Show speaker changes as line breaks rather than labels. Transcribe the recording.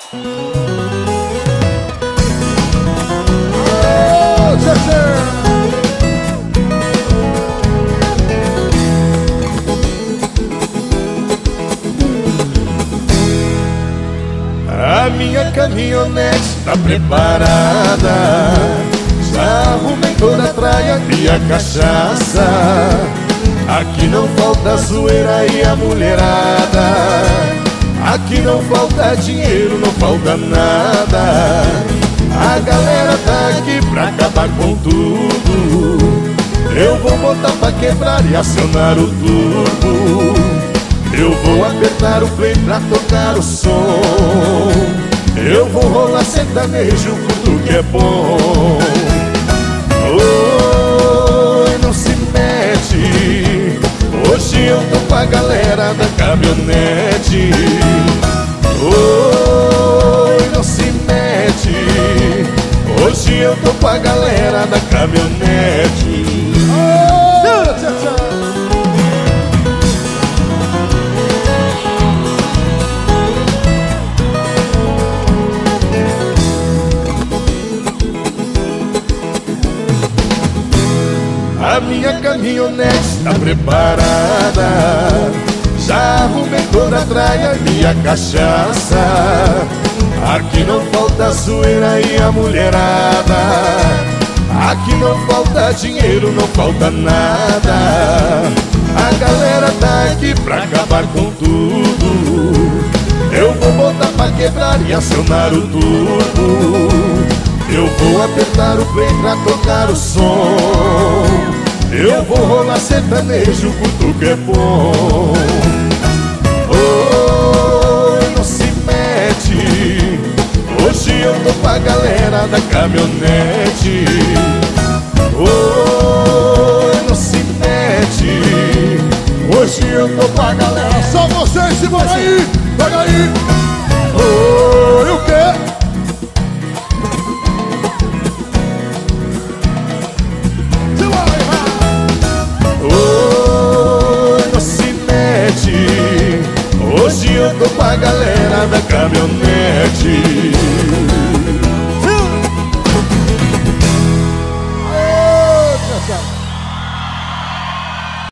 A minha caminhonete tá preparada, já arrumei toda a traia e a cachaça. Aqui não falta zoeira e a mulherada, aqui não falta dinheiro, não falta nada. A galera tá aqui pra acabar com tudo. Eu vou botar pra quebrar e acionar o turbo. Eu vou apertar o play pra tocar o som. Eu vou rolar sertanejo, tudo que é bom. Oi, não se mete, hoje eu tô com a galera da caminhonete. Oi, não se mete, hoje eu tô com a galera da caminhonete. A minha caminhonete tá preparada, já arrumei toda a traia e a cachaça. Aqui não falta zoeira e a mulherada, aqui não falta dinheiro, não falta nada. A galera tá aqui pra acabar com tudo. Eu vou botar pra quebrar e acionar o turbo. Eu vou apertar o play pra tocar o som. Eu vou rolar sertanejo, curto que é bom. Oi, não se mete, hoje eu tô com a galera da caminhonete. Oi, não se mete, hoje eu tô com a galera.
Só vocês, se vão aí, pega aí. Oi, o quê?
Hoje eu tô com a galera da caminhonete.